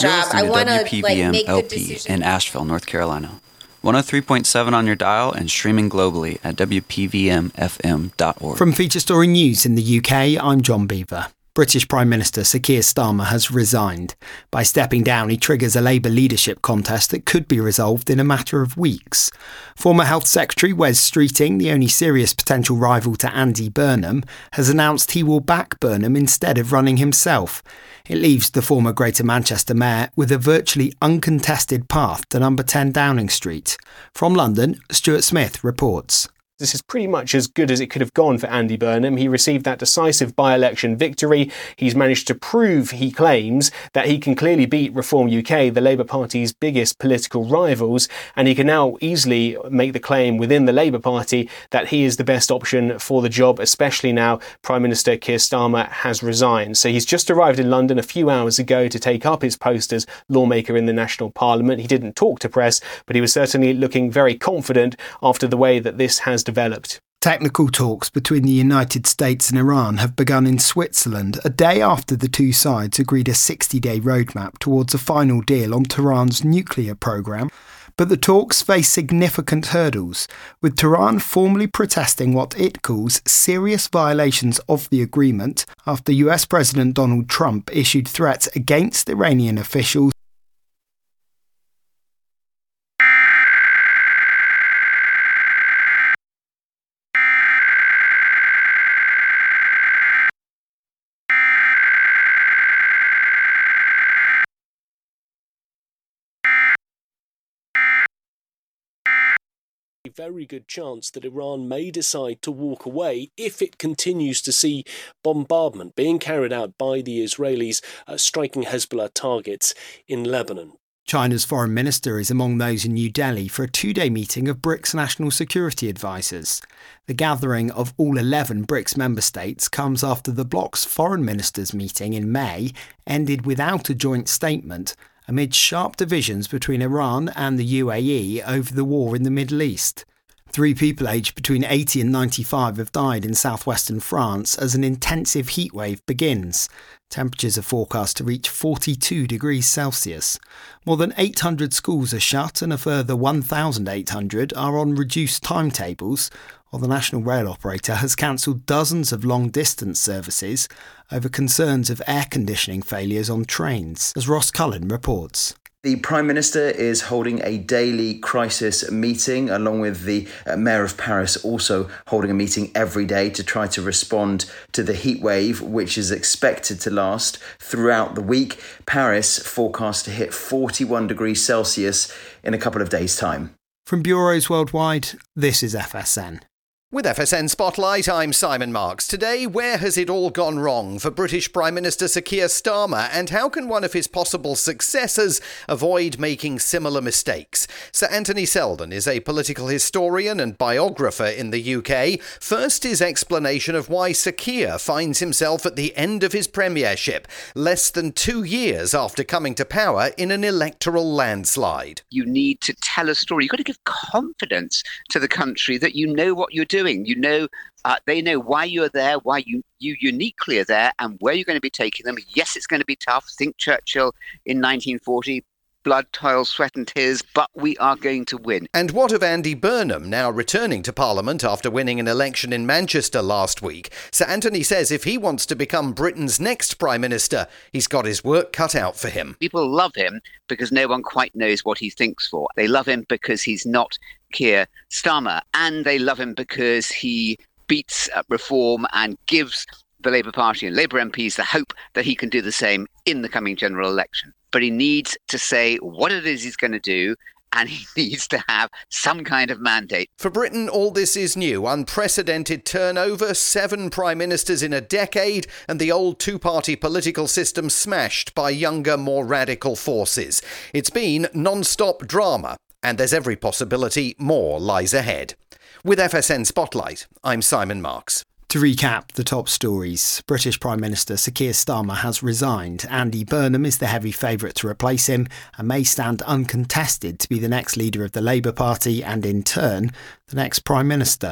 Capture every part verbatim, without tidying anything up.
You're listening to W P V M L P in Asheville, North Carolina. one oh three point seven on your dial and streaming globally at W P V M F M dot org. From Feature Story News in the U K, I'm John Beaver. British Prime Minister Sir Keir Starmer has resigned. By stepping down, he triggers a Labour leadership contest that could be resolved in a matter of weeks. Former Health Secretary Wes Streeting, the only serious potential rival to Andy Burnham, has announced he will back Burnham instead of running himself. It leaves the former Greater Manchester Mayor with a virtually uncontested path to number ten Downing Street. From London, Stuart Smith reports. This is pretty much as good as it could have gone for Andy Burnham. He received that decisive by-election victory. He's managed to prove, he claims, that he can clearly beat Reform U K, the Labour Party's biggest political rivals, and he can now easily make the claim within the Labour Party that he is the best option for the job, especially now Prime Minister Keir Starmer has resigned. So he's just arrived in London a few hours ago to take up his post as lawmaker in the National Parliament. He didn't talk to press, but he was certainly looking very confident after the way that this has developed. Technical talks between the United States and Iran have begun in Switzerland, a day after the two sides agreed a sixty-day roadmap towards a final deal on Tehran's nuclear programme. But the talks face significant hurdles, with Tehran formally protesting what it calls serious violations of the agreement after U S President Donald Trump issued threats against Iranian officials. A very good chance that Iran may decide to walk away if it continues to see bombardment being carried out by the Israelis uh, striking Hezbollah targets in Lebanon. China's foreign minister is among those in New Delhi for a two-day meeting of BRICS national security advisers. The gathering of all eleven BRICS member states comes after the bloc's foreign ministers' meeting in May ended without a joint statement, amid sharp divisions between Iran and the U A E over the war in the Middle East. Three people aged between eighty and ninety-five have died in southwestern France as an intensive heatwave begins. Temperatures are forecast to reach forty-two degrees Celsius. More than eight hundred schools are shut and a further one thousand eight hundred are on reduced timetables, while the national rail operator has cancelled dozens of long-distance services over concerns of air conditioning failures on trains, as Ross Cullen reports. The Prime Minister is holding a daily crisis meeting, along with the uh, Mayor of Paris also holding a meeting every day to try to respond to the heat wave, which is expected to last throughout the week. Paris forecast to hit forty-one degrees Celsius in a couple of days' time. From bureaus worldwide, this is F S N. With F S N Spotlight, I'm Simon Marks. Today, where has it all gone wrong for British Prime Minister Sir Keir Starmer, and how can one of his possible successors avoid making similar mistakes? Sir Anthony Selden is a political historian and biographer in the U K. First, his explanation of why Sir Keir finds himself at the end of his premiership, less than two years after coming to power in an electoral landslide. You need to tell a story. You've got to give confidence to the country that you know what you're doing. You know, uh, they know why you're there, why you, you uniquely are there, and where you're going to be taking them. Yes, it's going to be tough. Think Churchill in nineteen forty. Blood, toil, sweat and tears, but we are going to win. And what of Andy Burnham, now returning to Parliament after winning an election in Manchester last week? Sir Anthony says if he wants to become Britain's next Prime Minister, he's got his work cut out for him. People love him because no one quite knows what he thinks for. They love him because he's not Keir Starmer, and they love him because he beats uh, reform and gives the Labour Party and Labour M Ps the hope that he can do the same in the coming general election. But he needs to say what it is he's going to do, and he needs to have some kind of mandate. For Britain, all this is new. Unprecedented turnover, seven prime ministers in a decade, and the old two-party political system smashed by younger, more radical forces. It's been non-stop drama, and there's every possibility more lies ahead. With F S N Spotlight, I'm Simon Marks. To recap the top stories, British Prime Minister Sir Keir Starmer has resigned. Andy Burnham is the heavy favourite to replace him and may stand uncontested to be the next leader of the Labour Party and, in turn, the next Prime Minister.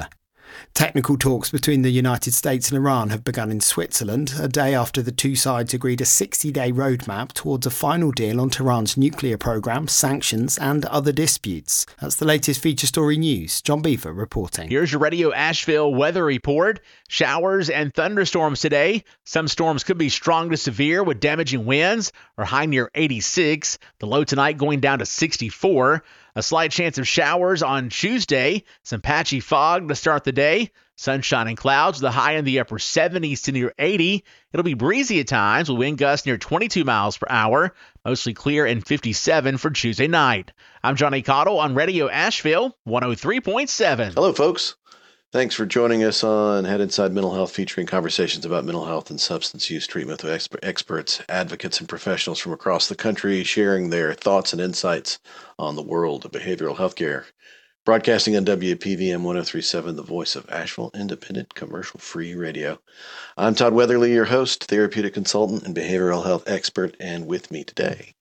Technical talks between the United States and Iran have begun in Switzerland, a day after the two sides agreed a sixty-day roadmap towards a final deal on Tehran's nuclear programme, sanctions and other disputes. That's the latest feature story news. John Beaver reporting. Here's your Radio Asheville weather report. Showers and thunderstorms today. Some storms could be strong to severe with damaging winds, or high near eighty-six. The low tonight going down to sixty-four. A slight chance of showers on Tuesday. Some patchy fog to start the day. Sunshine and clouds, the high in the upper seventies to near eighty. It'll be breezy at times with wind gusts near twenty-two miles per hour. Mostly clear and fifty-seven for Tuesday night. I'm Johnny Cottle on Radio Asheville, one oh three point seven. Hello, folks. Thanks for joining us on Head Inside Mental Health, featuring conversations about mental health and substance use treatment with exp- experts, advocates, and professionals from across the country sharing their thoughts and insights on the world of behavioral health care. Broadcasting on W P V M one oh three point seven, the voice of Asheville Independent Commercial-Free Radio. I'm Todd Weatherly, your host, therapeutic consultant, and behavioral health expert, and with me today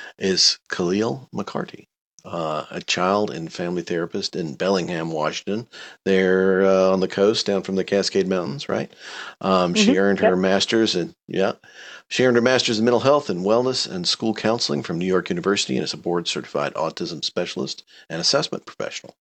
is Khalil McCarty. Uh, a child and family therapist in Bellingham, Washington. They're uh, on the coast down from the Cascade Mountains, right? Um, mm-hmm. She earned her yep. master's in, yeah, she earned her master's in mental health and wellness and school counseling from New York University and is a board certified autism specialist and assessment professional.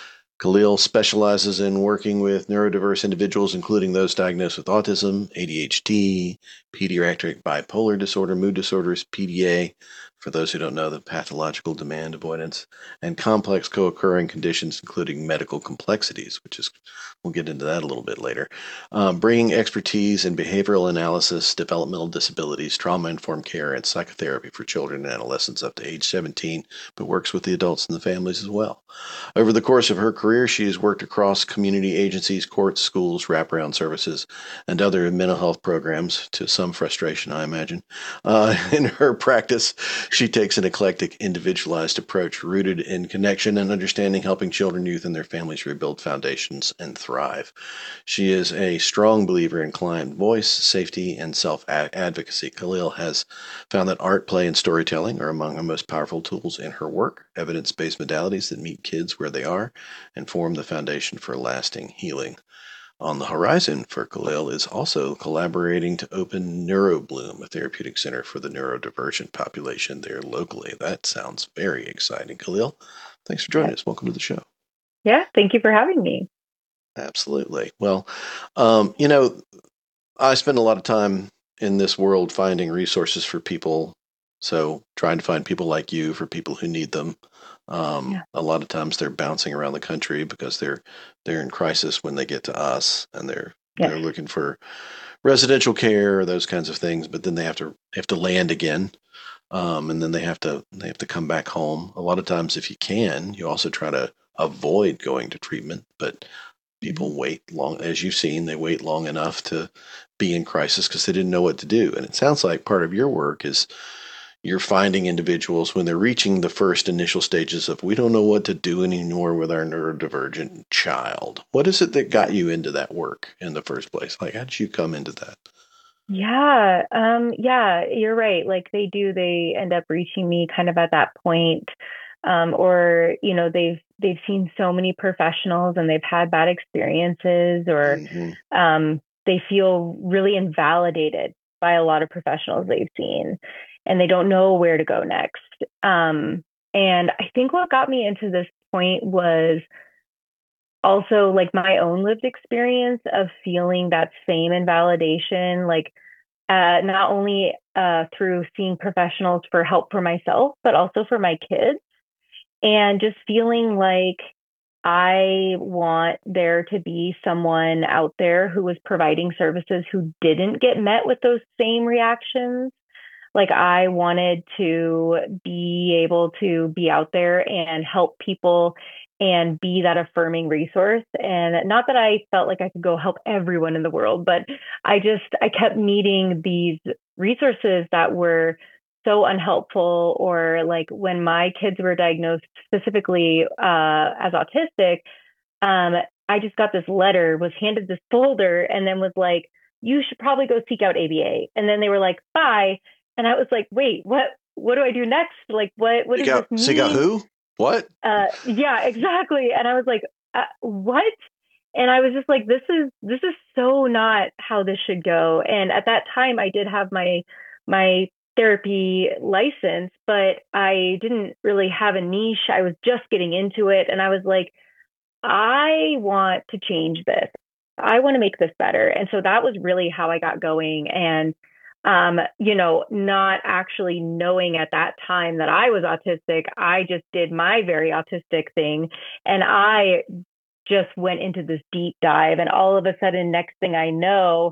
Khalil specializes in working with neurodiverse individuals, including those diagnosed with autism, A D H D, pediatric bipolar disorder, mood disorders, P D A, for those who don't know, the pathological demand avoidance, and complex co-occurring conditions, including medical complexities, which is, we'll get into that a little bit later. Um, bringing expertise in behavioral analysis, developmental disabilities, trauma-informed care, and psychotherapy for children and adolescents up to age seventeen, but works with the adults and the families as well. Over the course of her career, she has worked across community agencies, courts, schools, wraparound services, and other mental health programs, to some frustration, I imagine. Uh, in her practice, she takes an eclectic, individualized approach rooted in connection and understanding, helping children, youth, and their families rebuild foundations and thrive. She is a strong believer in client voice, safety, and self-advocacy. Khalil has found that art, play, and storytelling are among the most powerful tools in her work, evidence-based modalities that meet kids where they are and form the foundation for lasting healing. On the horizon for Khalil is also collaborating to open NeuroBloom, a therapeutic center for the neurodivergent population there locally. That sounds very exciting. Khalil, thanks for joining us. Welcome to the show. Yeah, thank you for having me. Absolutely. Well, um, you know, I spend a lot of time in this world finding resources for people. So trying to find people like you for people who need them. Um, yeah. A lot of times they're bouncing around the country because they're they're in crisis when they get to us, and they're yeah. they're looking for residential care or those kinds of things. But then they have to have to land again, um, and then they have to they have to come back home. A lot of times, if you can, you also try to avoid going to treatment. But people wait long, as you've seen, they wait long enough to be in crisis because they didn't know what to do. And it sounds like part of your work is you're finding individuals when they're reaching the first initial stages of, we don't know what to do anymore with our neurodivergent child. What is it that got you into that work in the first place? Like, how did you come into that? Yeah, um, yeah, you're right. Like they do, they end up reaching me kind of at that point. Um, or, you know, they've, they've seen so many professionals and they've had bad experiences, or mm-hmm. um, they feel really invalidated by a lot of professionals they've seen, and they don't know where to go next. Um, and I think what got me into this point was also like my own lived experience of feeling that same invalidation, like uh, not only uh, through seeing professionals for help for myself, but also for my kids. And just feeling like I want there to be someone out there who was providing services who didn't get met with those same reactions. Like I wanted to be able to be out there and help people and be that affirming resource. And not that I felt like I could go help everyone in the world, but I just, I kept meeting these resources that were so unhelpful. Or like when my kids were diagnosed specifically uh, as autistic, um, I just got this letter, was handed this folder, and then was like, you should probably go seek out A B A. And then they were like, bye. And I was like, wait, what, what do I do next? Like, what, what does got, this mean? So you got who? What? Uh, yeah, exactly. And I was like, uh, what? and I was just like, this is this is so not how this should go. And at that time, I did have my my therapy license, but I didn't really have a niche. I was just getting into it, and I was like, I want to change this. I want to make this better. And so that was really how I got going. And um, you know, not actually knowing at that time that I was autistic, I just did my very autistic thing, and I just went into this deep dive. And all of a sudden, next thing I know,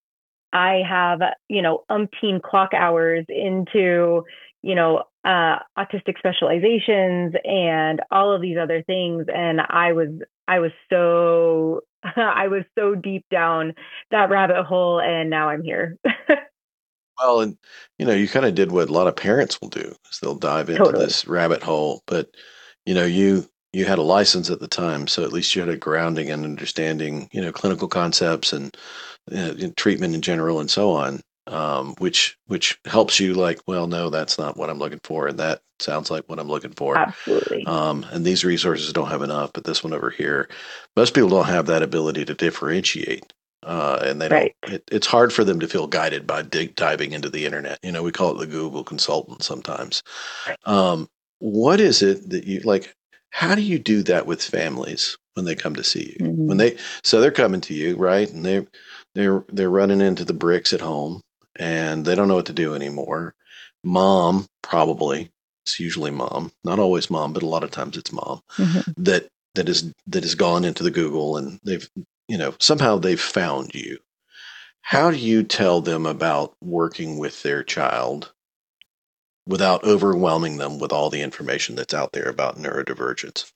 I have, you know, umpteen clock hours into, you know, uh, autistic specializations and all of these other things. And I was, I was so, I was so deep down that rabbit hole, and now I'm here. Well, and you know, you kind of did what a lot of parents will do, is they'll dive into Totally. this rabbit hole. But you know, you you had a license at the time, so at least you had a grounding and understanding, you know, clinical concepts and uh, in treatment in general and so on, um, which which helps you like, well, no, that's not what I'm looking for, and that sounds like what I'm looking for. Absolutely. Um, and these resources don't have enough, but this one over here, most people don't have that ability to differentiate. Uh, and they Right. don't. It, it's hard for them to feel guided by dig, diving into the internet. You know, we call it the Google consultant sometimes. Um, what is it that you like? How do you do that with families when they come to see you? Mhm. When they so they're coming to you, right? And they they're they're running into the bricks at home, and they don't know what to do anymore. Mom, probably, it's usually mom, not always mom, but a lot of times it's mom Mhm. that that is that has gone into the Google, and they've, you know, somehow they've found you. How do you tell them about working with their child without overwhelming them with all the information that's out there about neurodivergence?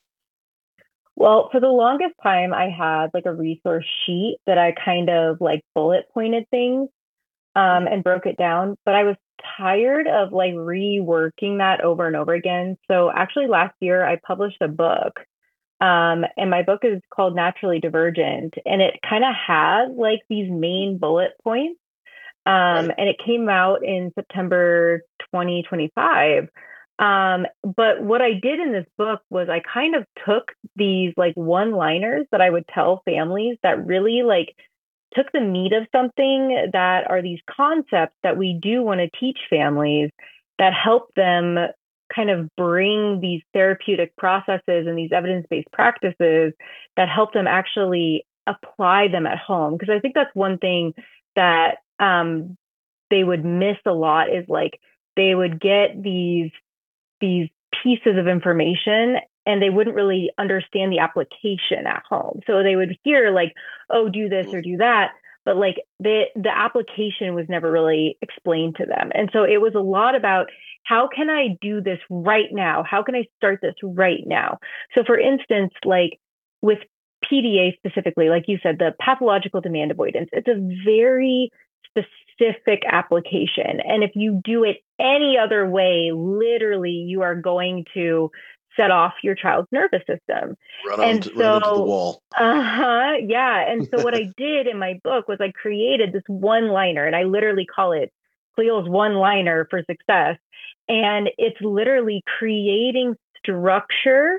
Well, for the longest time, I had like a resource sheet that I kind of like bullet pointed things um, and broke it down. But I was tired of like reworking that over and over again. So actually, last year I published a book, um, and my book is called Naturally Divergent, and it kind of has like these main bullet points. Um, Right. and it came out in September twenty twenty-five. Um, but what I did in this book was I kind of took these like one-liners that I would tell families that really like took the meat of something, that are these concepts that we do want to teach families, that help them kind of bring these therapeutic processes and these evidence-based practices that help them actually apply them at home. Because I think that's one thing that um, they would miss a lot, is like they would get these these pieces of information and they wouldn't really understand the application at home. So they would hear like, oh, do this or do that, but like the the application was never really explained to them. And so it was a lot about, how can I do this right now? How can I start this right now? So for instance, like with P D A specifically, like you said, the pathological demand avoidance, it's a very specific application. And if you do it any other way, literally, you are going to set off your child's nervous system. Run, and on, so, run into the wall. Uh-huh, yeah. And so what I did in my book was I created this one-liner, and I literally call it Cleo's one-liner for success. And it's literally creating structure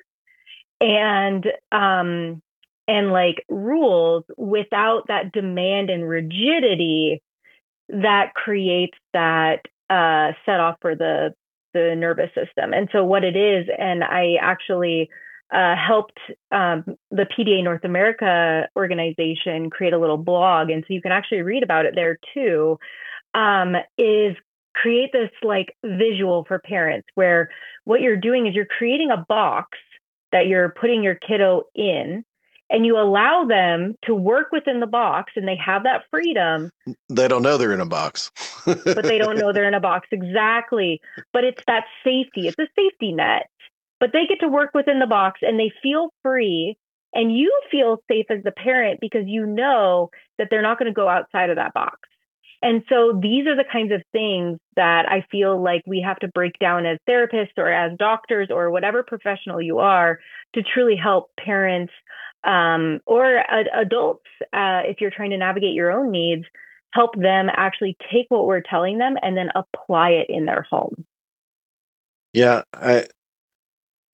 and um, and like rules without that demand and rigidity that creates that uh, set off for the the nervous system. And so what it is, and I actually uh, helped um, the P D A North America organization create a little blog, and so you can actually read about it there too, um, is create this like visual for parents where what you're doing is you're creating a box that you're putting your kiddo in, and you allow them to work within the box, and they have that freedom. They don't know they're in a box. But they don't know they're in a box. Exactly. But it's that safety. It's a safety net. But they get to work within the box and they feel free. And you feel safe as the parent because you know that they're not going to go outside of that box. And so these are the kinds of things that I feel like we have to break down as therapists or as doctors or whatever professional you are to truly help parents um, or uh, adults, uh, if you're trying to navigate your own needs, help them actually take what we're telling them and then apply it in their home. Yeah, I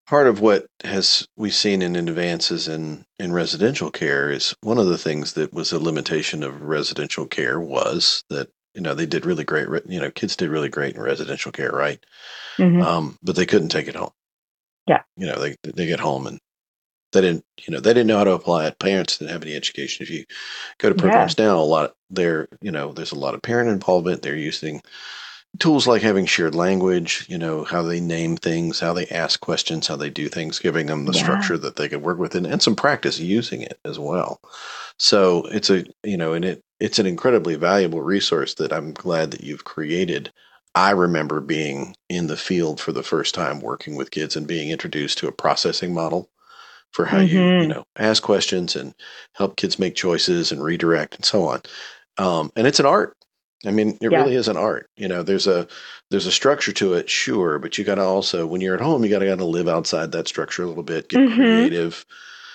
part of what has we've seen in advances in, in residential care is one of the things that was a limitation of residential care was that, you know, they did really great, you know, kids did really great in residential care, right? Mm-hmm. Um, but they couldn't take it home. Yeah. You know, they, they get home and they didn't, you know, they didn't know how to apply it. Parents didn't have any education. If you go to programs yeah. now, a lot there, you know, there's a lot of parent involvement. They're using tools like having shared language, you know, how they name things, how they ask questions, how they do things, giving them the yeah. structure that they could work with, and, and some practice using it as well. So it's a, you know, and it, it's an incredibly valuable resource that I'm glad that you've created. I remember being in the field for the first time working with kids and being introduced to a processing model for how mm-hmm. you, you know, ask questions and help kids make choices and redirect and so on. Um, and it's an art. I mean, it yeah. really is an art. You know, there's a there's a structure to it, sure, but you got to also, when you're at home, you got to got to live outside that structure a little bit, get mm-hmm. creative,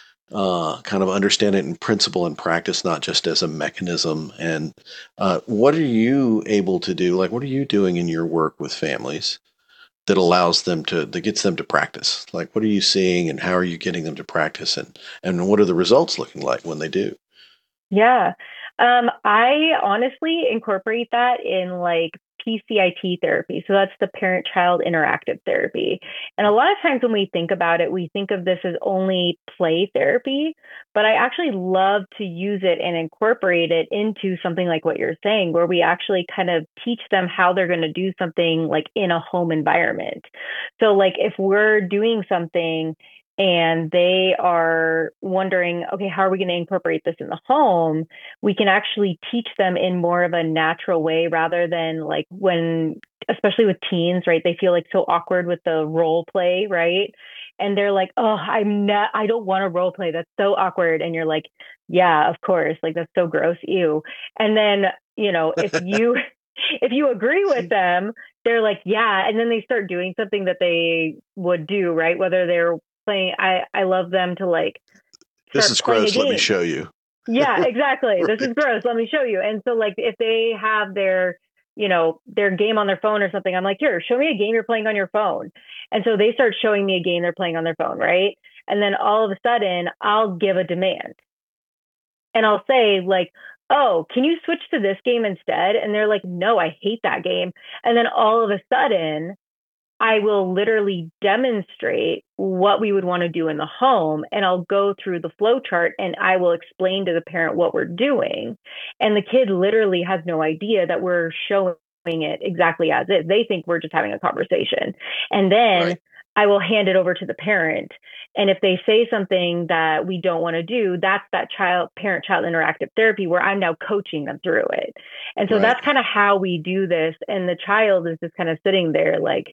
uh, kind of understand it in principle and practice, not just as a mechanism. And uh, what are you able to do? Like, what are you doing in your work with families that allows them to, that gets them to practice? Like, what are you seeing and how are you getting them to practice? And, and what are the results looking like when they do? Yeah. Um, I honestly incorporate that in like P C I T therapy. So that's the parent-child interactive therapy. And a lot of times when we think about it, we think of this as only play therapy, but I actually love to use it and incorporate it into something like what you're saying, where we actually kind of teach them how they're going to do something like in a home environment. So like if we're doing something and they are wondering, okay, how are we going to incorporate this in the home? We can actually teach them in more of a natural way rather than like when, especially with teens, right? They feel like so awkward with the role play, right? And they're like, oh, I'm not, I don't want to role play. That's so awkward. And you're like, yeah, of course. Like, that's so gross. Ew. And then, you know, if you, if you agree with them, they're like, yeah. And then they start doing something that they would do, right? Whether they're playing, I, I love them to like, this is gross, let me show you. Yeah, exactly. Right. This is gross, let me show you. And so like, if they have their, you know, their game on their phone or something, I'm like, here, show me a game you're playing on your phone. And so they start showing me a game they're playing on their phone, right? And then all of a sudden I'll give a demand. And I'll say like, oh, can you switch to this game instead? And they're like, no, I hate that game. And then all of a sudden I will literally demonstrate what we would want to do in the home, and I'll go through the flow chart and I will explain to the parent what we're doing. And the kid literally has no idea that we're showing it exactly as is. They think we're just having a conversation. And then right. I will hand it over to the parent. And if they say something that we don't want to do, that's that child, parent-child interactive therapy where I'm now coaching them through it. And so right. that's kind of how we do this. And the child is just kind of sitting there like,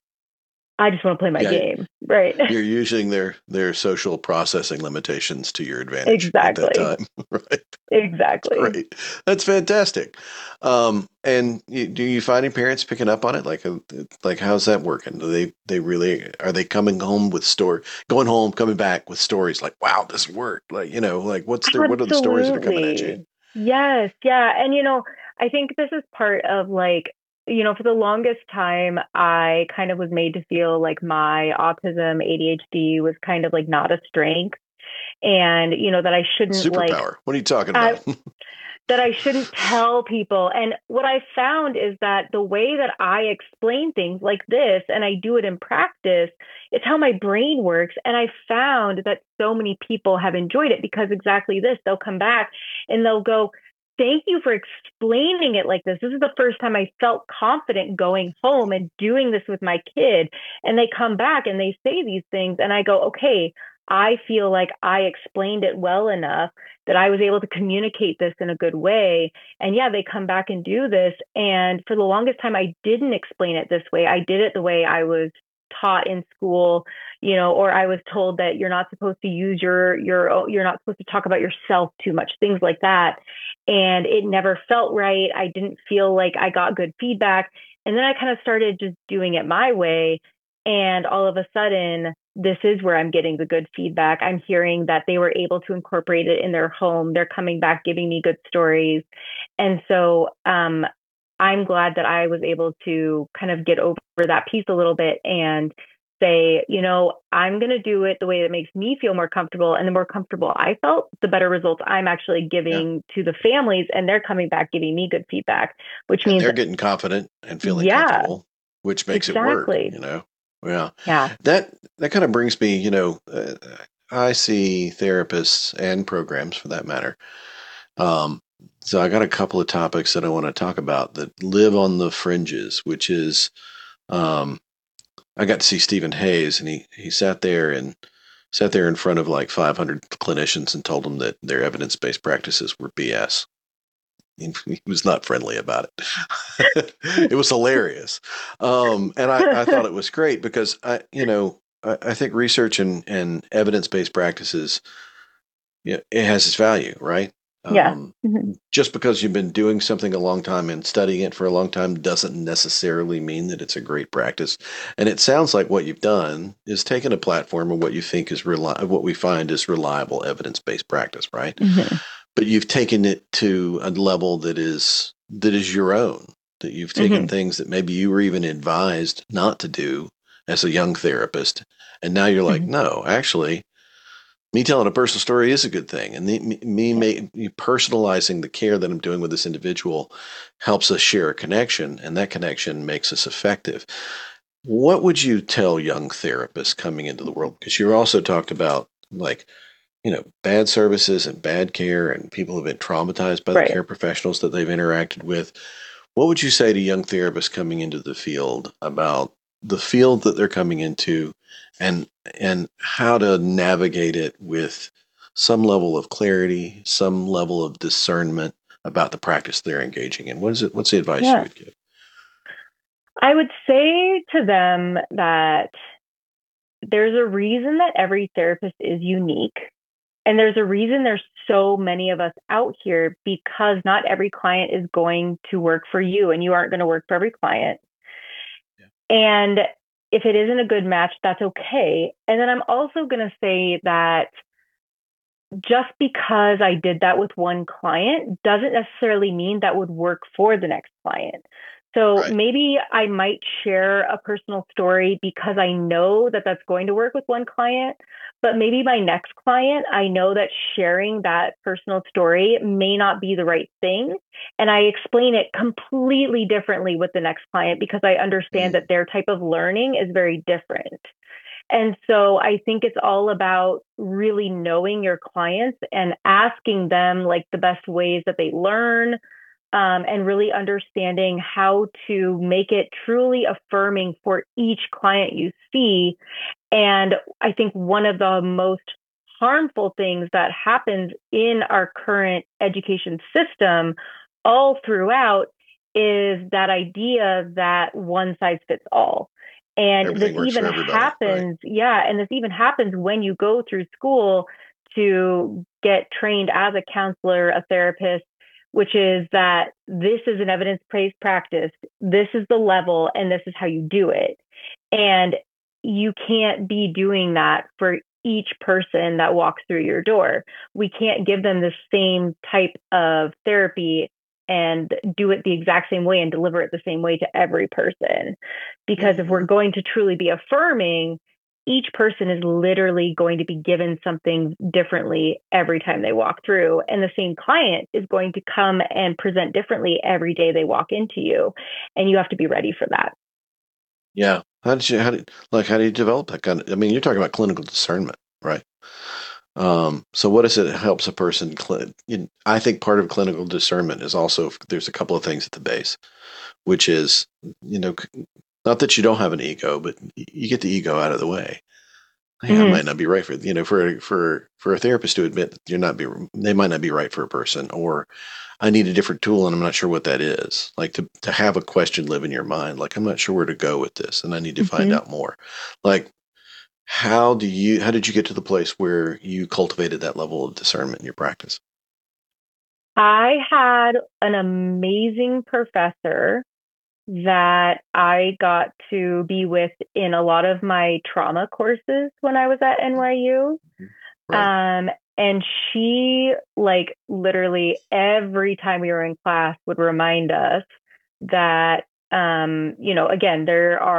I just want to play my yeah, game. Right. You're using their, their social processing limitations to your advantage exactly. at that time. Right. Exactly. Great. That's fantastic. Um, and you, do you find any parents picking up on it? Like, uh, like how's that working? Do they, they really, are they coming home with story, going home, coming back with stories like, wow, this worked. Like, you know, like what's the, what are the stories that are coming at you? Yes. Yeah. And, you know, I think this is part of like, you know, for the longest time, I kind of was made to feel like my autism, A D H D was kind of like not a strength, and, you know, that I shouldn't superpower. Like, what are you talking about? I, that I shouldn't tell people. And what I found is that the way that I explain things like this, and I do it in practice, it's how my brain works. And I found that so many people have enjoyed it because exactly this, they'll come back and they'll go, thank you for explaining it like this. This is the first time I felt confident going home and doing this with my kid. And they come back and they say these things. And I go, okay, I feel like I explained it well enough that I was able to communicate this in a good way. And yeah, they come back and do this. And for the longest time, I didn't explain it this way. I did it the way I was taught in school, you know, or I was told that you're not supposed to use your, your, you're not supposed to talk about yourself too much, things like that. And it never felt right. I didn't feel like I got good feedback. And then I kind of started just doing it my way. And all of a sudden, this is where I'm getting the good feedback. I'm hearing that they were able to incorporate it in their home. They're coming back, giving me good stories. And so um, I'm glad that I was able to kind of get over that piece a little bit and say, you know, I'm going to do it the way that makes me feel more comfortable. And the more comfortable I felt, the better results I'm actually giving yeah. to the families. And they're coming back, giving me good feedback, which and means they're getting confident and feeling yeah, comfortable, which makes exactly. it work, you know? Yeah. Yeah. That, that kind of brings me, you know, uh, I see therapists and programs for that matter. Um, so I got a couple of topics that I want to talk about that live on the fringes, which is, um, I got to see Stephen Hayes, and he, he sat there and sat there in front of like five hundred clinicians and told them that their evidence-based practices were B S. He, he was not friendly about it. It was hilarious. Um, and I, I thought it was great because I, you know, I, I think research and, and evidence-based practices, yeah, it has its value, right? Yeah. Um, mm-hmm. Just because you've been doing something a long time and studying it for a long time doesn't necessarily mean that it's a great practice. And it sounds like what you've done is taken a platform of what you think is reli- what we find is reliable evidence-based practice, right? Mm-hmm. But you've taken it to a level that is that is your own. That you've taken mm-hmm. things that maybe you were even advised not to do as a young therapist, and now you're like, mm-hmm. no, actually. Me telling a personal story is a good thing. And the, me, me, me personalizing the care that I'm doing with this individual helps us share a connection, and that connection makes us effective. What would you tell young therapists coming into the world? Because you also talked about, like, you know, bad services and bad care, and people have been traumatized by right. the care professionals that they've interacted with. What would you say to young therapists coming into the field about the field that they're coming into, and and how to navigate it with some level of clarity, some level of discernment about the practice they're engaging in? What is it? What's the advice yeah. you would give? I would say to them that there's a reason that every therapist is unique. And there's a reason there's so many of us out here, because not every client is going to work for you, and you aren't going to work for every client. Yeah. And if it isn't a good match, that's okay. And then I'm also going to say that just because I did that with one client doesn't necessarily mean that would work for the next client. So right. maybe I might share a personal story because I know that that's going to work with one client, but maybe my next client, I know that sharing that personal story may not be the right thing. And I explain it completely differently with the next client because I understand mm. that their type of learning is very different. And so I think it's all about really knowing your clients and asking them like the best ways that they learn, um, and really understanding how to make it truly affirming for each client you see. And I think one of the most harmful things that happens in our current education system all throughout is that idea that one size fits all. And Everything this even happens, right. yeah, and this even happens when you go through school to get trained as a counselor, a therapist, which is that this is an evidence-based practice, this is the level, and this is how you do it. And you can't be doing that for each person that walks through your door. We can't give them the same type of therapy and do it the exact same way and deliver it the same way to every person. Because mm-hmm. if we're going to truly be affirming, each person is literally going to be given something differently every time they walk through. And the same client is going to come and present differently every day they walk into you. And you have to be ready for that. Yeah. How did you, how did, like, how do you develop that kind of, I mean, you're talking about clinical discernment, right? Um, so what is it that helps a person? Cl- in, I think part of clinical discernment is also, there's a couple of things at the base, which is, you know, not that you don't have an ego, but you get the ego out of the way. Hey, mm-hmm. I might not be right for, you know, for, for, for a therapist to admit that you're not be, they might not be right for a person, or I need a different tool and I'm not sure what that is. Like to, to have a question live in your mind, like, I'm not sure where to go with this and I need to mm-hmm. find out more. Like, how do you, how did you get to the place where you cultivated that level of discernment in your practice? I had an amazing professor that I got to be with in a lot of my trauma courses when I was at N Y U. Right. Um, and she, like, literally every time we were in class would remind us that, um, you know, again, there are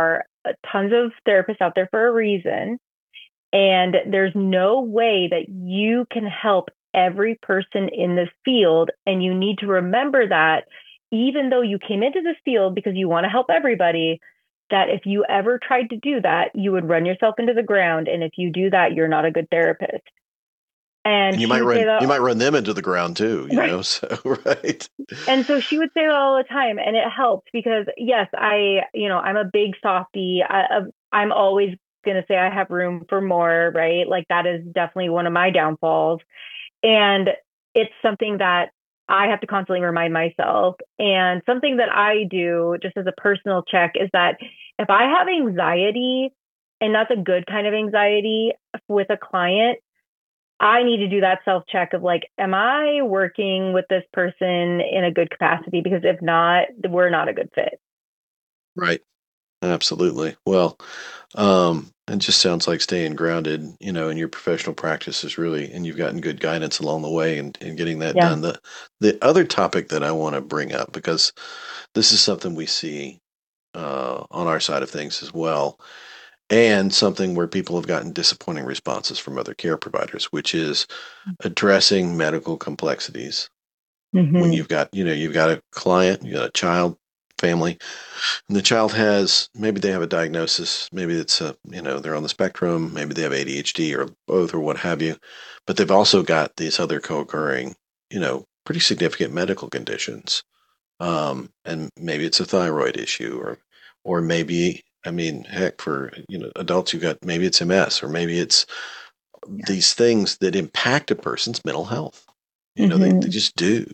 tons of therapists out there for a reason. And there's no way that you can help every person in this field. And you need to remember that even though you came into this field because you want to help everybody, that if you ever tried to do that, you would run yourself into the ground. And if you do that, you're not a good therapist. And, and you might run that, you might run them into the ground too, you right. know, so, right. And so she would say that all the time, and it helped because yes, I, you know, I'm a big softie. I, I'm always going to say I have room for more, right? Like that is definitely one of my downfalls. And it's something that I have to constantly remind myself. And something that I do just as a personal check is that if I have anxiety, and that's a good kind of anxiety with a client, I need to do that self-check of like, am I working with this person in a good capacity? Because if not, we're not a good fit. Right. Absolutely. Well, um, it just sounds like staying grounded, you know, in your professional practice is really, and you've gotten good guidance along the way and, and getting that yeah. done. The, the other topic that I want to bring up, because this is something we see uh, on our side of things as well, and something where people have gotten disappointing responses from other care providers, which is addressing medical complexities. Mm-hmm. When you've got, you know, you've got a client, you got a child, family, and the child has, maybe they have a diagnosis, maybe it's a, you know, they're on the spectrum, maybe they have A D H D or both or what have you, but they've also got these other co-occurring, you know, pretty significant medical conditions. Um, and maybe it's a thyroid issue or, or maybe, I mean, heck, for, you know, adults who got, maybe it's M S or maybe it's yeah. these things that impact a person's mental health. You know, mm-hmm. they, they just do.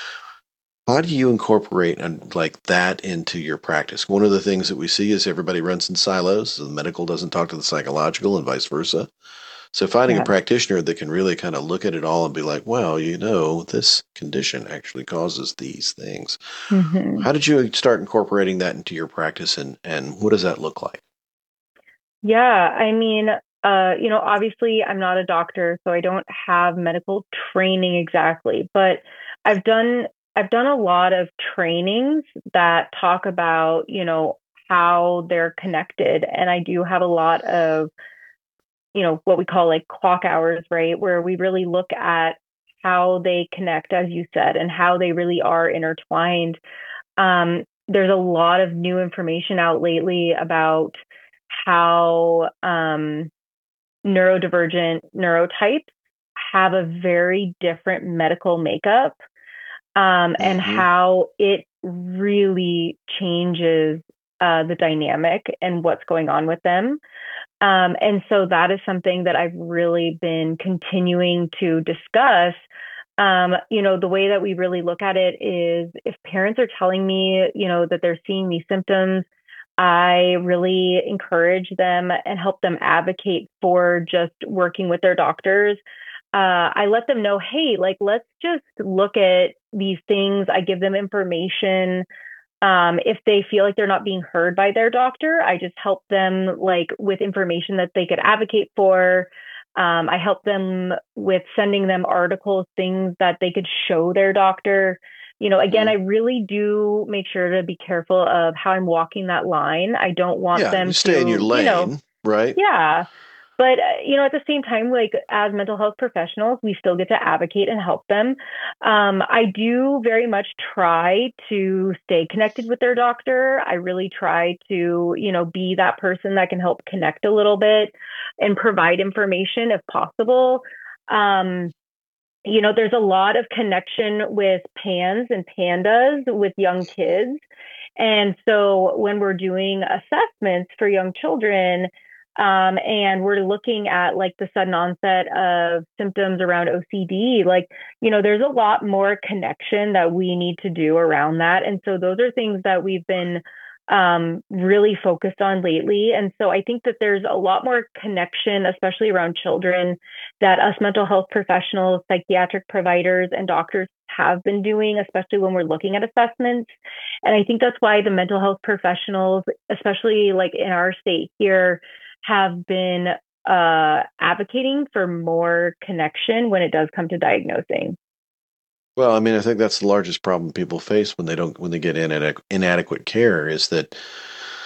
How do you incorporate and like that into your practice? One of the things that we see is everybody runs in silos. So the medical doesn't talk to the psychological and vice versa. So finding yeah. a practitioner that can really kind of look at it all and be like, well, you know, this condition actually causes these things. Mm-hmm. How did you start incorporating that into your practice and, and what does that look like? Yeah, I mean, uh, you know, obviously I'm not a doctor, so I don't have medical training exactly, but I've done I've done a lot of trainings that talk about, you know, how they're connected. And I do have a lot of, you know, what we call like clock hours, right? Where we really look at how they connect, as you said, and how they really are intertwined. Um, there's a lot of new information out lately about how um, neurodivergent neurotypes have a very different medical makeup. Um, and mm-hmm. how it really changes uh, the dynamic and what's going on with them. Um, and so that is something that I've really been continuing to discuss. Um, you know, the way that we really look at it is if parents are telling me, you know, that they're seeing these symptoms, I really encourage them and help them advocate for just working with their doctors. Uh, I let them know, hey, like, let's just look at these things. I give them information. Um, if they feel like they're not being heard by their doctor, I just help them like with information that they could advocate for. Um, I help them with sending them articles, things that they could show their doctor. You know, again, mm-hmm. I really do make sure to be careful of how I'm walking that line. I don't want yeah, them you stay to, in your lane, you know, right? Yeah. But, uh, you know, at the same time, like as mental health professionals, we still get to advocate and help them. Um, I do very much try to stay connected with their doctor. I really try to, you know, be that person that can help connect a little bit and provide information if possible. Um, you know, there's a lot of connection with P A N S and PANDAS with young kids. And so when we're doing assessments for young children, Um, and we're looking at like the sudden onset of symptoms around O C D, like, you know, there's a lot more connection that we need to do around that. And so those are things that we've been um, really focused on lately. And so I think that there's a lot more connection, especially around children, that us mental health professionals, psychiatric providers, and doctors have been doing, especially when we're looking at assessments. And I think that's why the mental health professionals, especially like in our state here, have been uh, advocating for more connection when it does come to diagnosing. Well, I mean, I think that's the largest problem people face when they don't, when they get inadequ- inadequate care is that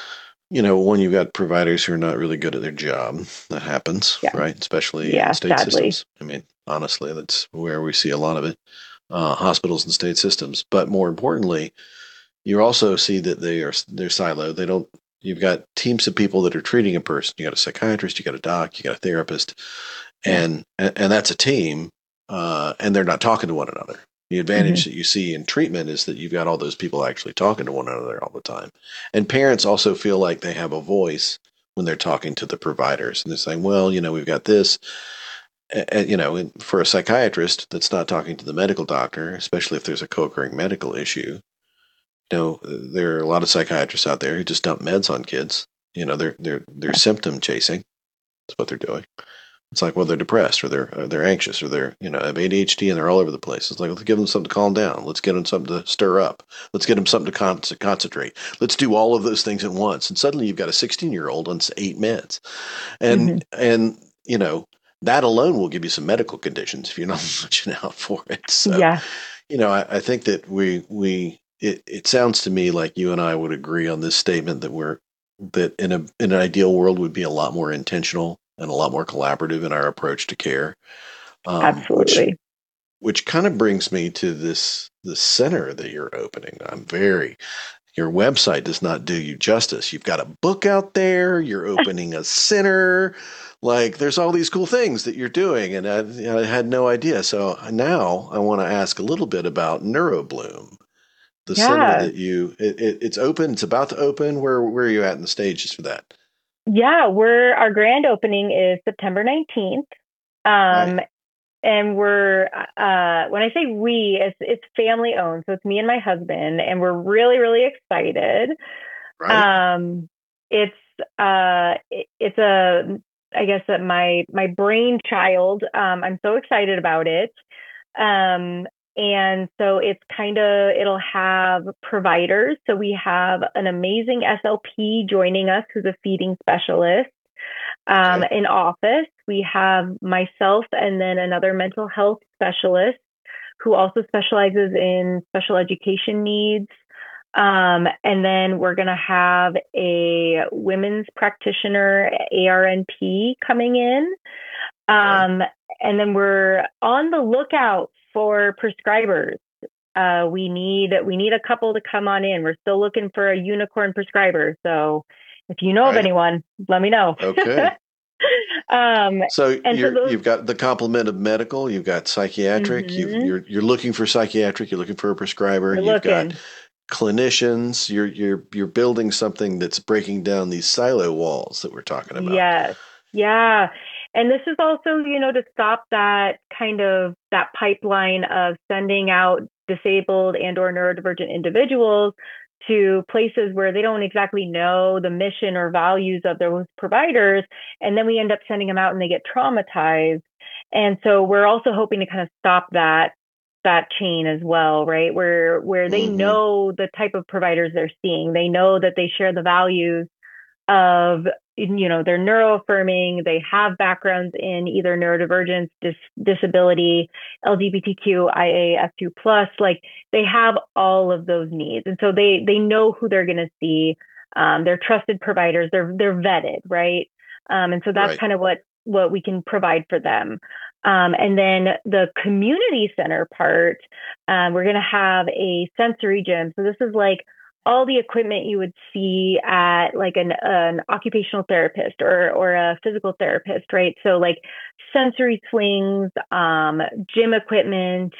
you know, one, you've got providers who are not really good at their job. That happens, yeah. right? Especially yeah, in state sadly. systems. I mean, honestly, that's where we see a lot of it. Uh, hospitals and state systems. But more importantly, you also see that they are they're siloed. They don't. You've got teams of people that are treating a person. You got a psychiatrist, you got a doc, you got a therapist, and yeah. and that's a team. Uh, and they're not talking to one another. The advantage mm-hmm. that you see in treatment is that you've got all those people actually talking to one another all the time. And parents also feel like they have a voice when they're talking to the providers. And they're saying, well, you know, we've got this. And, you know, for a psychiatrist that's not talking to the medical doctor, especially if there's a co-occurring medical issue, you know, there are a lot of psychiatrists out there who just dump meds on kids. You know, they're they're they're symptom chasing. That's what they're doing. It's like, well, they're depressed or they're or they're anxious or they're, you know, have A D H D and they're all over the place. It's like, let's give them something to calm down. Let's get them something to stir up. Let's get them something to, con- to concentrate. Let's do all of those things at once. And suddenly you've got a sixteen-year-old on eight meds. And, mm-hmm. and you know, that alone will give you some medical conditions if you're not watching out for it. So, yeah. you know, I, I think that we, we it, it sounds to me like you and I would agree on this statement that we're, that in a in an ideal world would be a lot more intentional and a lot more collaborative in our approach to care. Um, Absolutely. Which, which kind of brings me to this, this center that you're opening. I'm very, your website does not do you justice. You've got a book out there. You're opening a center. Like there's all these cool things that you're doing. And I, you know, I had no idea. So now I want to ask a little bit about NeuroBloom. The yeah. center that you, it, it, it's open. It's about to open. Where, where are you at in the stages for that? Yeah, we're our grand opening is September nineteenth. Um, right. And we're, uh, when I say we, it's, it's family owned. So it's me and my husband, and we're really, really excited. Right. Um, it's, uh, it, it's a, I guess that my, my brainchild, um, I'm so excited about it. Um, And so it's kind of, it'll have providers. So we have an amazing S L P joining us, who's a feeding specialist um, okay. in office. We have myself and then another mental health specialist who also specializes in special education needs. Um, and then we're going to have a women's practitioner, A R N P, coming in. Um, right. And then we're on the lookout for prescribers. Uh, we need we need a couple to come on in. We're still looking for a unicorn prescriber. So if you know right. of anyone, let me know. Okay. um, so you're, so those, you've got the complement of medical. You've got psychiatric. Mm-hmm. You've, you're you're looking for psychiatric. You're looking for a prescriber. You've looking. got clinicians. You're you're you're building something that's breaking down these silo walls that we're talking about. Yes. Yeah. And this is also, you know, to stop that kind of that pipeline of sending out disabled and or neurodivergent individuals to places where they don't exactly know the mission or values of those providers. And then we end up sending them out and they get traumatized. And so we're also hoping to kind of stop that that chain as well, right? Where where they mm-hmm. know the type of providers they're seeing. They know that they share the values of, you know, they're neuroaffirming, they have backgrounds in either neurodivergence, dis- disability, L G B T Q I A F two plus, like they have all of those needs. And so they they know who they're going to see. Um, they're trusted providers. They're they're vetted, right? Um, and so that's right. kind of what what we can provide for them. Um, and then the community center part, um, we're going to have a sensory gym. So this is like all the equipment you would see at like an, an occupational therapist or, or a physical therapist, right? So like sensory swings, um, gym equipment,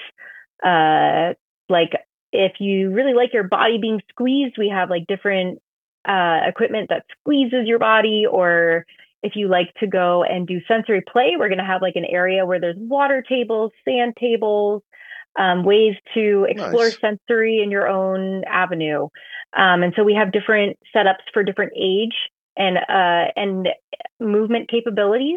uh, like if you really like your body being squeezed, we have like different uh, equipment that squeezes your body. Or if you like to go and do sensory play, we're going to have like an area where there's water tables, sand tables, Um, ways to explore nice. sensory in your own avenue. Um, and so we have different setups for different age and uh, and movement capabilities.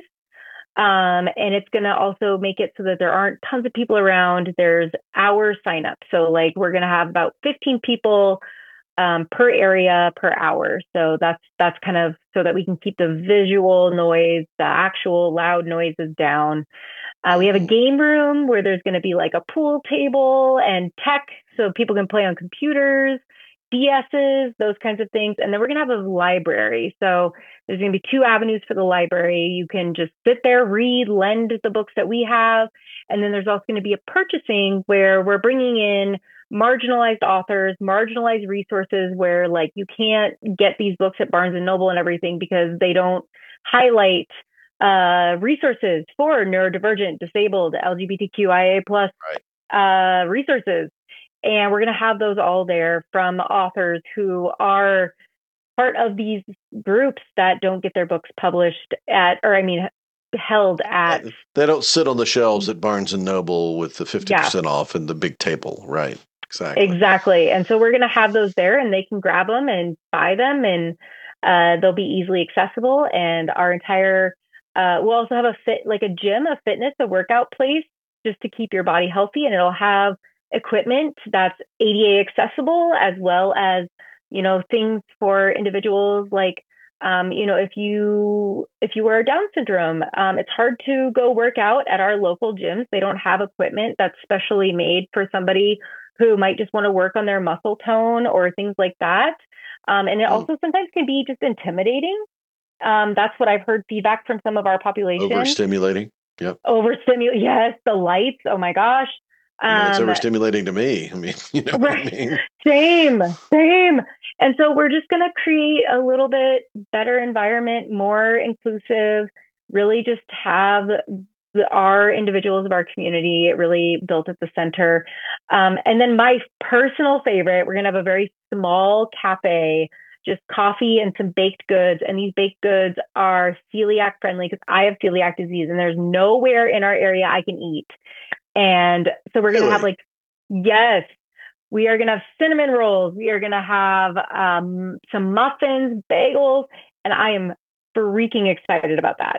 Um, and it's going to also make it so that there aren't tons of people around. There's hour sign up. So like we're going to have about fifteen people um, per area per hour. So that's that's kind of so that we can keep the visual noise, the actual loud noises down. Uh, we have a game room where there's going to be like a pool table and tech so people can play on computers, D S's, those kinds of things. And then we're going to have a library. So there's going to be two avenues for the library. You can just sit there, read, lend the books that we have. And then there's also going to be a purchasing where we're bringing in marginalized authors, marginalized resources where like you can't get these books at Barnes and Noble and everything because they don't highlight uh, resources for neurodivergent, disabled, L G B T Q I A plus uh, resources. And we're going to have those all there from authors who are part of these groups that don't get their books published at, or I mean, held at. They don't sit on the shelves at Barnes and Noble with the fifty percent yeah. off and the big table, right? Exactly. Exactly. And so we're going to have those there and they can grab them and buy them and uh, they'll be easily accessible. And our entire, uh, we'll also have a fit, like a gym, a fitness, a workout place just to keep your body healthy. And it'll have equipment that's A D A accessible as well as, you know, things for individuals like, um, you know, if you, if you wear Down syndrome, um, it's hard to go work out at our local gyms. They don't have equipment that's specially made for somebody who might just want to work on their muscle tone or things like that. Um, and it also sometimes can be just intimidating. Um, that's what I've heard feedback from some of our population. Overstimulating. Yep. Overstimulating. Yes. The lights. Oh my gosh. Um, I mean, it's overstimulating to me. I mean, you know right. what I mean? Same, same. And so we're just going to create a little bit better environment, more inclusive, really just have the, our individuals of our community really built at the center. Um, and then my personal favorite, we're going to have a very small cafe, just coffee and some baked goods. And these baked goods are celiac friendly because I have celiac disease and there's nowhere in our area I can eat. And so we're going to really? have like, yes, we are going to have cinnamon rolls. We are going to have um, some muffins, bagels, and I am freaking excited about that.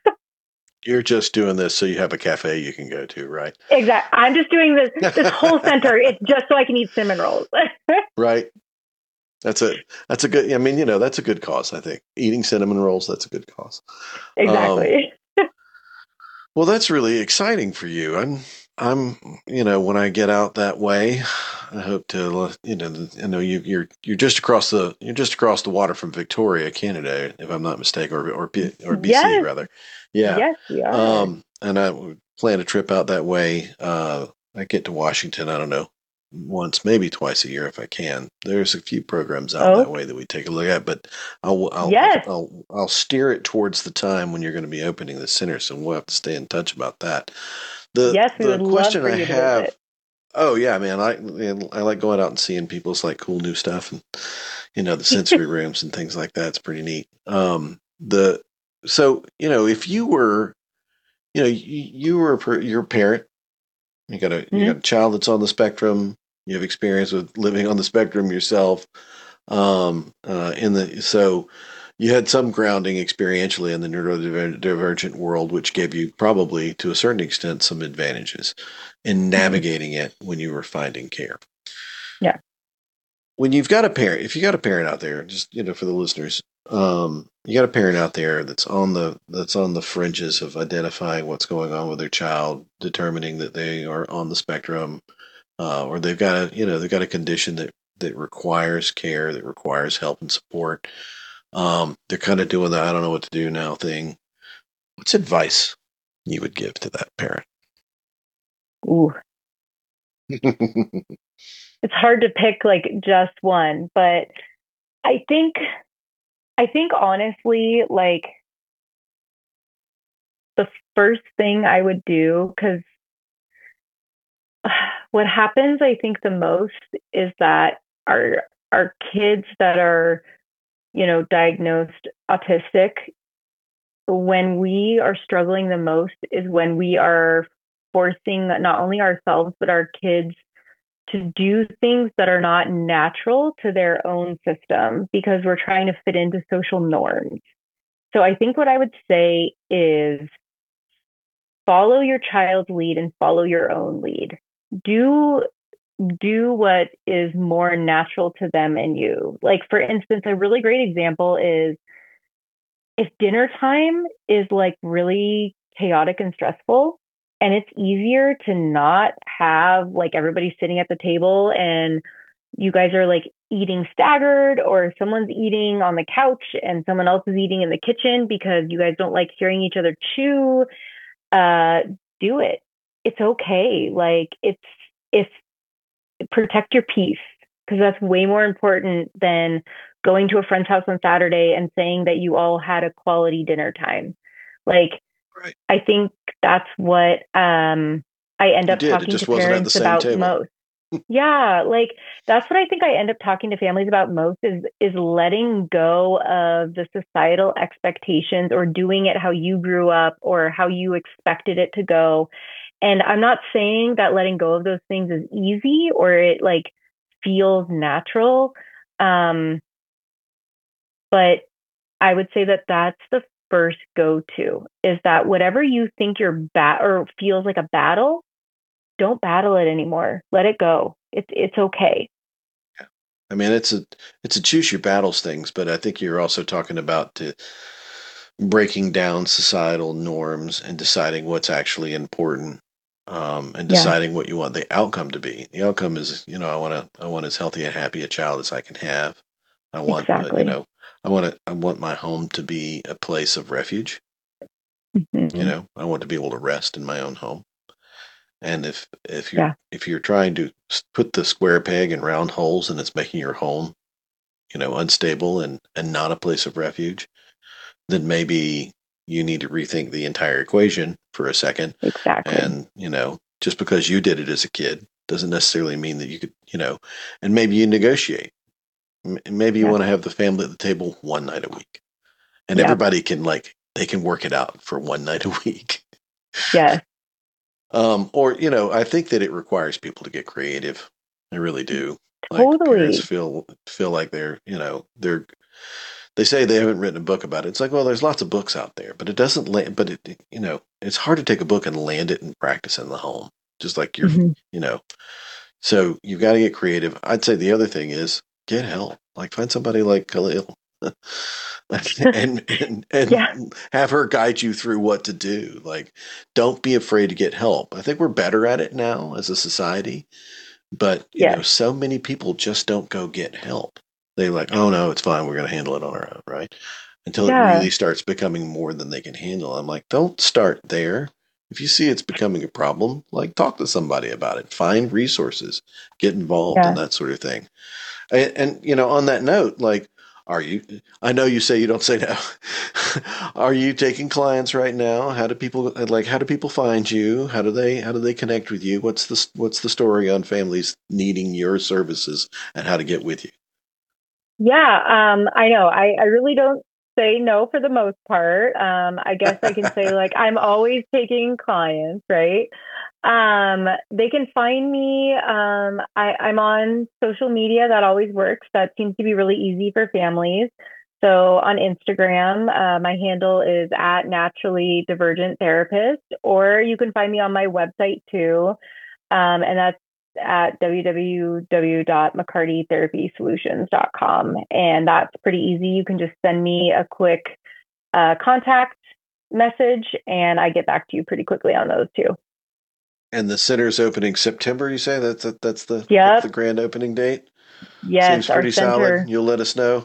You're just doing this so you have a cafe you can go to, right? Exactly. I'm just doing this this whole center. It's just so I can eat cinnamon rolls. Right. That's a that's a good. I mean, you know, that's a good cause. I think eating cinnamon rolls, that's a good cause. Exactly. Um, well, that's really exciting for you. I'm I'm you know when I get out that way, I hope to you know I know you you're you're just across the you're just across the water from Victoria, Canada, if I'm not mistaken, or or P, or B C yes. rather. Yeah. Yes, we are. Um, and I would plan a trip out that way. Uh, I get to Washington, I don't know, once, maybe twice a year if I can. There's a few programs out oh. that way that we take a look at, but I'll I'll, yes. I'll I'll steer it towards the time when you're going to be opening the center, so we'll have to stay in touch about that. The, yes, we the would question love for I you to have. visit. Oh yeah, man! I I like going out and seeing people's like cool new stuff, and you know the sensory rooms and things like that. It's pretty neat. Um, the so you know if you were, you know you, you were a, you're a parent, you got a mm-hmm. you got a child that's on the spectrum. You have experience with living on the spectrum yourself. Um, uh, in the so you had some grounding experientially in the neurodivergent world, which gave you probably to a certain extent some advantages in navigating it when you were finding care. Yeah. When you've got a parent, if you got a parent out there, just, you know, for the listeners, um, you got a parent out there that's on the, that's on the fringes of identifying what's going on with their child, determining that they are on the spectrum, uh, or they've got a, you know, they've got a condition that, that requires care, that requires help and support. Um, they're kind of doing the I don't know what to do now thing. What's advice you would give to that parent? Ooh. It's hard to pick like just one, but I think, I think honestly, like the first thing I would do, because what happens, I think the most is that our, our kids that are, you know, diagnosed autistic, when we are struggling the most is when we are forcing not only ourselves, but our kids to do things that are not natural to their own system because we're trying to fit into social norms. So I think what I would say is follow your child's lead and follow your own lead. Do do what is more natural to them and you. Like, for instance, a really great example is if dinner time is like really chaotic and stressful, and it's easier to not have like everybody sitting at the table and you guys are like eating staggered, or someone's eating on the couch and someone else is eating in the kitchen because you guys don't like hearing each other chew, uh, do it. It's okay. Like it's, it's protect your peace, because that's way more important than going to a friend's house on Saturday and saying that you all had a quality dinner time. Like, right. I think that's what um, I end up talking to parents about table. most. Yeah, like that's what I think I end up talking to families about most is is letting go of the societal expectations, or doing it how you grew up or how you expected it to go. And I'm not saying that letting go of those things is easy or it like feels natural. Um, but I would say that that's the first go-to, is that whatever you think you're bad or feels like a battle, don't battle it anymore. Let it go. It's it's okay. Yeah. I mean, it's a it's a choose your battles things, but I think you're also talking about to breaking down societal norms and deciding what's actually important, um, and deciding yeah. what you want the outcome to be. The outcome is, you know, I want to I want as healthy and happy a child as I can have. I want, exactly. uh, you know, I want to I want my home to be a place of refuge. Mm-hmm. You know, I want to be able to rest in my own home. And if if you're yeah. if you're trying to put the square peg in round holes and it's making your home, you know, unstable and, and not a place of refuge, then maybe you need to rethink the entire equation for a second. Exactly. And, you know, just because you did it as a kid doesn't necessarily mean that you could, you know, and maybe you negotiate. Maybe you yeah. want to have the family at the table one night a week. And yeah. everybody can like, they can work it out for one night a week. Yeah. Um, or, you know, I think that it requires people to get creative. I really do. Like totally. Parents feel feel like they're, you know, they're, they say they haven't written a book about it. It's like, well, there's lots of books out there, but it doesn't land, but it, you know, it's hard to take a book and land it in practice in the home, just like you're, mm-hmm. you know, so you've got to get creative. I'd say the other thing is get help, like find somebody like Khalil. and and, and yeah. have her guide you through what to do. Like, don't be afraid to get help. I think we're better at it now as a society, but you yeah. know, so many people just don't go get help. They like, oh no, it's fine. We're going to handle it on our own, right? Until yeah. it really starts becoming more than they can handle. I'm like, don't start there. If you see it's becoming a problem, like talk to somebody about it. Find resources, get involved yeah. in that sort of thing. And, and you know, on that note, like. Are you, I know you say you don't say no. Are you taking clients right now? How do people like, how do people find you? How do they, how do they connect with you? What's the, what's the story on families needing your services and how to get with you? Yeah. Um, I know I, I really don't say no for the most part. Um, I guess I can say like, I'm always taking clients, right? Um, they can find me. Um, I, I'm on social media. That always works. That seems to be really easy for families. So on Instagram, uh, my handle is at Naturally Divergent Therapist, or you can find me on my website too. Um, and that's at w w w dot mccarty therapy solutions dot com. And that's pretty easy. You can just send me a quick uh, contact message and I get back to you pretty quickly on those too. And the center's opening September, you say? That's that, that's the yep. that's the grand opening date? Yes. Seems pretty solid. You'll let us know?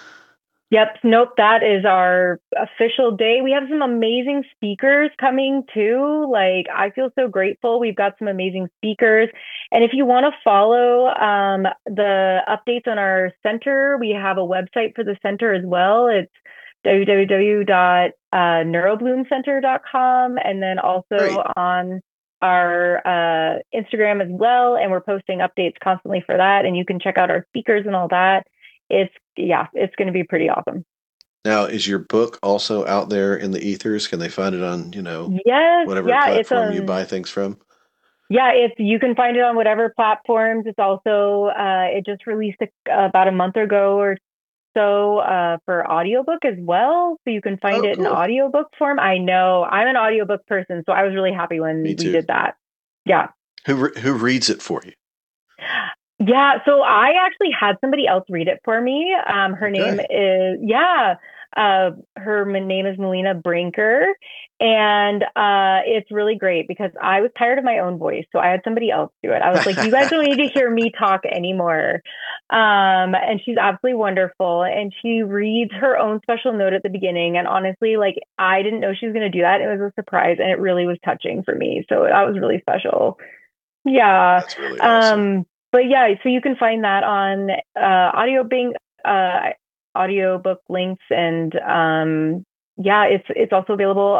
Yep. Nope. That is our official day. We have some amazing speakers coming too. Like, I feel so grateful. We've got some amazing speakers. And if you want to follow um, the updates on our center, we have a website for the center as well. It's w w w dot neurobloom center dot com. And then also Great. on our uh, Instagram as well. And we're posting updates constantly for that. And you can check out our speakers and all that. It's, yeah, it's going to be pretty awesome. Now, is your book also out there in the ethers? Can they find it on, you know, yes, whatever yeah, platform it's, um, you buy things from? Yeah, if you can find it on whatever platforms. It's also, uh, it just released a, about a month ago or so uh, for audiobook as well. So you can find oh, it cool. in audiobook form. I know I'm an audiobook person, so I was really happy when we did that. Yeah. Who re- who reads it for you? Yeah. So I actually had somebody else read it for me. Um, her okay. name is, yeah. Uh, her name is Melina Brinker, and uh, it's really great because I was tired of my own voice, so I had somebody else do it. I was like, you guys don't need to hear me talk anymore. Um, and she's absolutely wonderful, and she reads her own special note at the beginning, and honestly, like, I didn't know she was going to do that. It was a surprise, and it really was touching for me, so that was really special. Yeah. That's really awesome. Um, but yeah, so you can find that on uh, Audio Bing, uh, audiobook links, and um, yeah, it's it's also available